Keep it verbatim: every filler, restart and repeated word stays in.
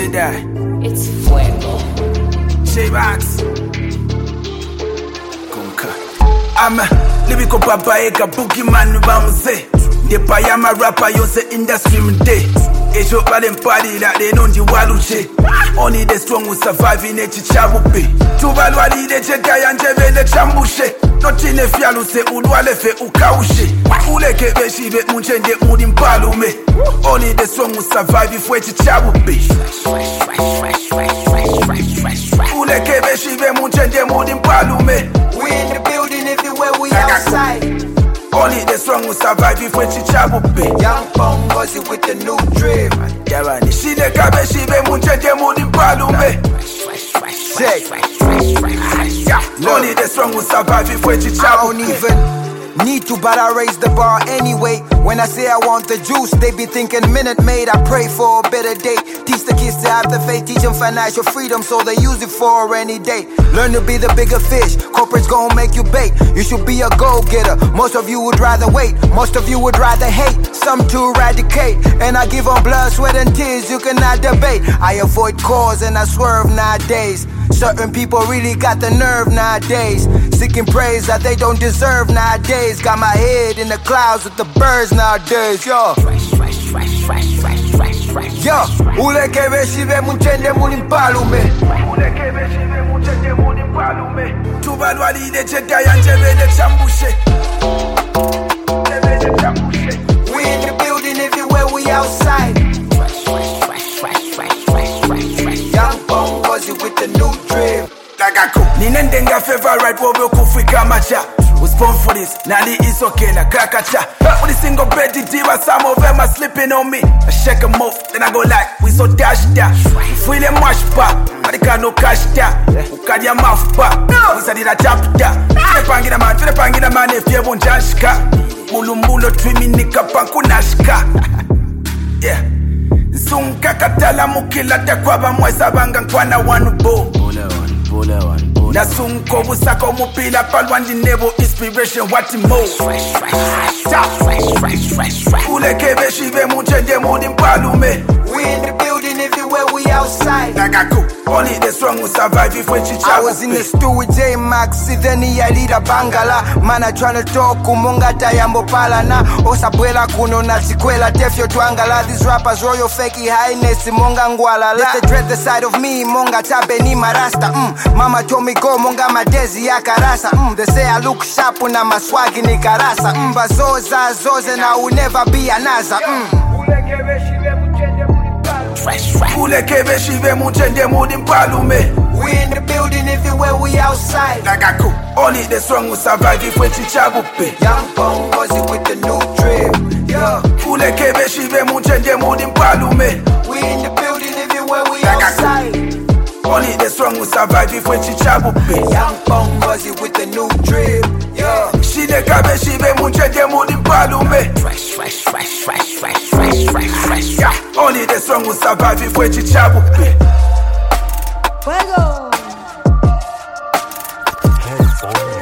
die. It's fuego. J-Max. Conca. I'm a lyrical papa, eka boogie man, bamuse. The payama rapper, you say industry day. It's your bad party that they know the waluche. Only the strong will survive in a chichabupe. Tuvalwali de Jedi and Jeve de Chambushe. Not in a fialu se udwalefe ukaushe. Uleke beshi bet munchende mudim palume. Only the strong will survive if we chichabupe. Uleke beshi bet munchende mudim palume. We in the building everywhere we outside. Only the strong will survive if we chichabupe. Young Bongozi with the new drip. Yabani shine kabe shibe munchende mudim palume. Check. Only the strong will survive if we I chichabupe. don't even need to, but I raise the bar anyway. When I say I want the juice, they be thinking Minute Maid. I pray for a better day. Teach the kids to have the faith, teach them financial freedom so they use it for a rainy day. Learn to be the bigger fish, corporate's gonna make you bait. You should be a go-getter, most of you would rather wait. Most of you would rather hate, some to eradicate. And I give them blood, sweat and tears, you cannot debate. I avoid cause and I swerve nowadays. Certain people really got the nerve nowadays, seeking praise that they don't deserve nowadays. Got my head in the clouds with the birds nowadays, yo. Yo, uleke beshibe munchende mulimpalume. Uleke beshibe munchende mudim palume. Tuvalwali de Jedi and Jeve de Chambushe. Jeve de Chambushe. We in the building everywhere we outside. Young Bongozi with the new drip. Tagaku. Ninendenga favorite wobe kufika macha. Was born for this, Nali is okay, na krakacha. With a single bed, diva, some of them are sleeping on me. I shake them off, then I go like, we so dash da. Feel them mash pa, I can't no cash da. Ukadi ya mouth pa, we said it a jump da. File pangina man, file pangina man, if you won't jashka. Mulumbulo twimi nika panku nashka. Yeah. Zunga katala mukila takwaba mwesa banga nkwana wanu bo. Bula one, bula one. Na sunko busako mupila palwandi nebo inspiration wati mo. Uleke beshibe munchende mudim palume. We in the building everywhere we outside. Nagaku. Only the strong will survive if we chichabupe. I was in the stew with J-Max, then he lead a bangala. Man I tryna talk kumunga tayambo pala na. Osabuela kuno na sikwela tefyo twangala. These rappers royal fakey highness monga ngwala. Let they dread the side of me monga tabe ni marasta. Mm. Mama told me go monga madezi ya karasa. Mm. They say I look sharp na maswagi ni karasa. Mm. Bazoza zoze na will never be anaza. Mm. Uleke beshibe munchende mudim palume. We in the building everywhere we outside. Nagaku. Only the strong will survive if we chichabupe. Young Bongozi with the new drip. Yeah. Uleke beshibe munchende mudim palume. We in the building everywhere we outside. Only the strong will survive if we chichabupe. Young Bongozi with the new drip. Yeah. Shine kabe shibe munchende mudim palume. Fresh, fresh, fresh, fresh, fresh, fresh, fresh, fresh. Yeah. Only the strong will survive if we chichabupe. Fuego. Headphone